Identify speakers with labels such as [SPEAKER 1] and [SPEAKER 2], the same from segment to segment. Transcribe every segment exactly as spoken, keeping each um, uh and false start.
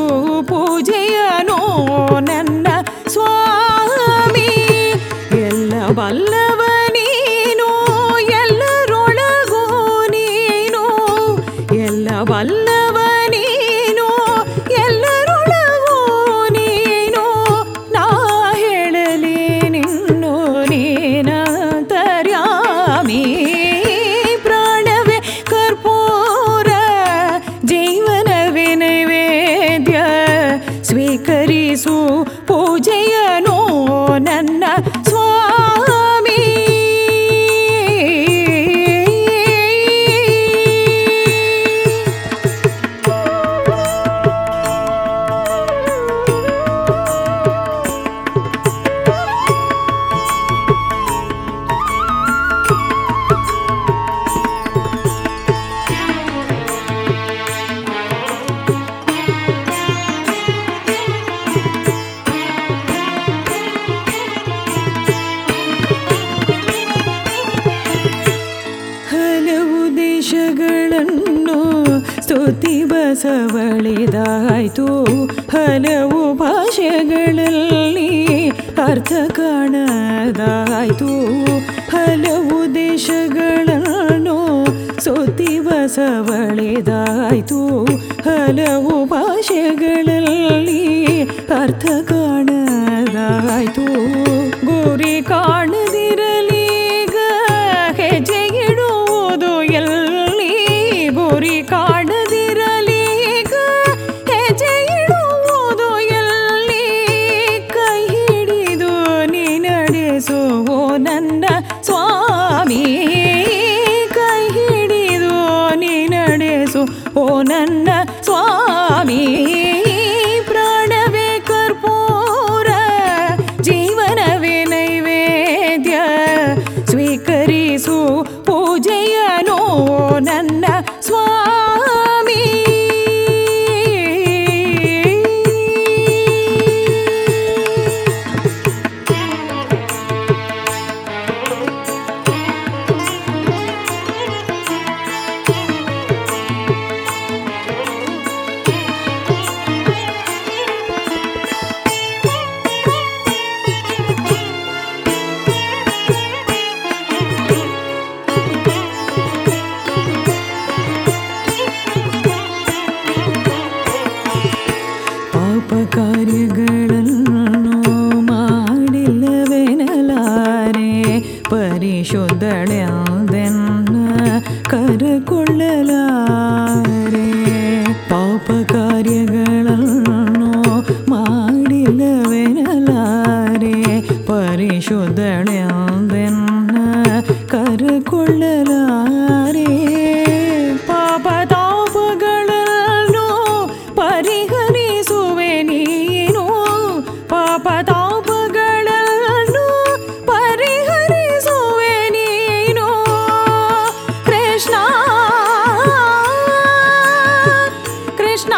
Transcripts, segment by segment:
[SPEAKER 1] ಪೂಜೆಯನೋ ನನ್ನ ಸ್ವಾಮಿ. ಎಲ್ಲ ಬಲ್ಲವ ನೀನು ಎಲ್ಲರೊಳಗೂ ನೀನು, ಎಲ್ಲ ಬಲ್ಲವ ನೀನು ಎಲ್ಲರೊಳಗೂ ನೀನು. ನಾ ಹೇಳಲಿ ನಿನ್ನು ನೀನಂತರ್ಯಾಮಿ. ಪ್ರಾಣವೇ ಕರ್ಪೂರ ಜೀವನವೇ ನೈವೇದ್ಯ, ಸ್ವೀಕರಿಸು ಪೂಜೆಯನೋ ನನ್ನ ಸ್ವಾಮಿ. ದೇಶಗಳನ್ನು ಸ್ತುತಿ ಬಸವಳಿದಾಯ್ತು, ಹಲವು ಭಾಷೆಗಳಲ್ಲಿ ಅರ್ಥ ಕಾಣದಾಯ್ತು. ಹಲವು ದೇಶಗಳನ್ನು ಸ್ತುತಿ ಬಸವಳಿದಾಯ್ತು, ಹಲವು ಭಾಷೆಗಳಲ್ಲಿ ಅರ್ಥ ಕಾಣದಾಯ್ತು. ಗುರಿ ಕಾಣದಿರಲೀಗ ಹೆಜ್ಜೆ ಇಡುವುದು ಎಲ್ಲಿ, ಗುರಿ ಕಾಣದಿರಲೀಗ ಹೆಜ್ಜೆ ಇಡುವುದು ಎಲ್ಲಿ. ಕೈ ಹಿಡಿದು ನೀ ನಡೆಸುವೋ ನನ್ನ ಸ್ವಾಮಿ, ಕೈ ಹಿಡಿದು ನೀ ನಡೆಸು ಓ ನನ್ನ ಸ್ವಾಮಿ. ಪ್ರಾಣವೇ ಕರ್ಪೂರ ಜೀವನವೇ ನೈವೇದ್ಯ, ಸ್ವೀಕರಿಸು ಪೂಜೆಯನೋ ನನ್ನ ಸ್ವಾಮಿ. ಪಾಪ ಕಾರ್ಯಗಳನ್ನು ಮಾಡಿಲ್ಲವೆನಲಾರೆ, ಪರಿಶುದ್ಧಳೆಂದೆನ್ನ ಕರಕೊಳ್ಳಲಾರೆ. ಪಾಪ ಕಾರ್ಯಗಳನ್ನು ಮಾಡಿಲ್ಲವೆನಲಾರೆ, ಪರಿಶುದ್ಧಳೆಂದೆನ್ನ ಕರಕೊಳ್ಳಲಾರೆ. ಪಾಪ ತಾಪಗಳನ್ನು ಪರಿಹರಿಸುವೆ ನೀನು, ಪಾಪ ತಾಪಗಳನ್ನು ಪರಿಹರಿಸುವೆ ನೀನು. ಕೃಷ್ಣ ಕೃಷ್ಣ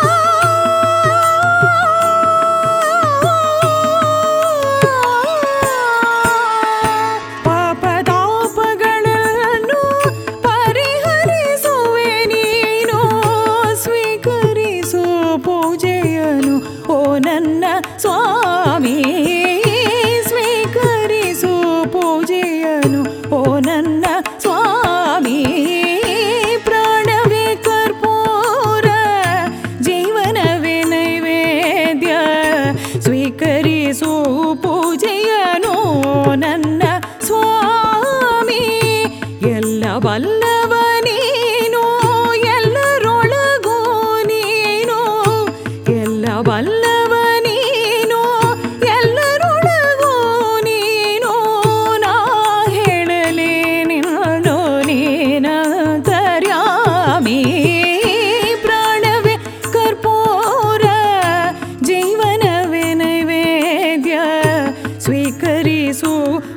[SPEAKER 1] ಪಾಪ ತಾಪಗಳನ್ನು ಪರಿಹರಿಸುವೆ ನೀನು, ಸ್ವೀಕರಿಸು ಪೂಜೆಯನು ಓ ನನ್ನ ಸ್ವಾಮಿ. ಸ್ವೀಕರಿಸು ಪೂಜೆಯನು ಓ ನನ್ನ ಸ್ವಾಮಿ. ಪ್ರಾಣವೇ ಕರ್ಪೂರ ಜೀವನವೇ ನೈವೇದ್ಯ, ಸ್ವೀಕರಿಸು ಪೂಜೆಯನು ನನ್ನ ಸ್ವಾಮಿ. ಎಲ್ಲ ಬಲ್ಲವ ನೀನು ಎಲ್ಲರೊಳಗೂ ನೀನು, ಎಲ್ಲ ಬಲ್ಲವ ನೀನು ಎಲ್ಲರೊಳಗೂ ನೀನು. ನಾ ಹೇಳಲಿ ನಿನ್ನು ನೀನಂತರ್ಯಾಮಿ. ಪ್ರಾಣವೇ ಕರ್ಪೂರ ಜೀವನವೇ ನೈವೇದ್ಯ, ಸ್ವೀಕರಿಸು